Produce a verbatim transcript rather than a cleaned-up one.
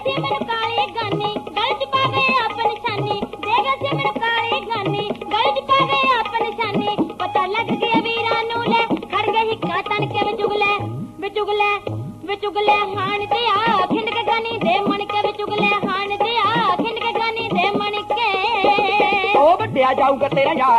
ਸੀ ਮੈਨੂੰ ਕਾਲੀ ਗਾਨੀ ਗਲ ਚ ਪਾ ਗਏ ਆਪ ਨਿਸ਼ਾਨੀ ਦੇਗਾ ਸੀ ਮੈਨੂੰ ਕਾਲੀ ਗਾਨੀ ਗਲ ਚ ਪਾ ਗਏ ਆਪ ਨਿਸ਼ਾਨੀ ਪਤਾ ਲੱਗ ਗਿਆ ਵੀਰਾਂ ਨੂੰ ਲੈ ਖੜ ਗਏ ਹਿੱਕਾ ਤਨ ਕੇ ਵਿਚੁਗਲੇ ਵਿਚੁਗਲੇ ਵਿਚੁਗਲੇ ਹਾਣ ਤੇ ਆ ਖਿੰਡ ਕੇ ਗਾਨੀ ਦੇ ਮਣ ਕੇ ਵਿਚੁਗਲੇ ਹਾਣ ਤੇ ਆ ਖਿੰਡ ਕੇ ਗਾਨੀ ਦੇ ਮਣ ਕੇ ਉਹ ਵੱਡਿਆ ਜਾਊਗਾ ਤੇਰਾ ਯਾਰ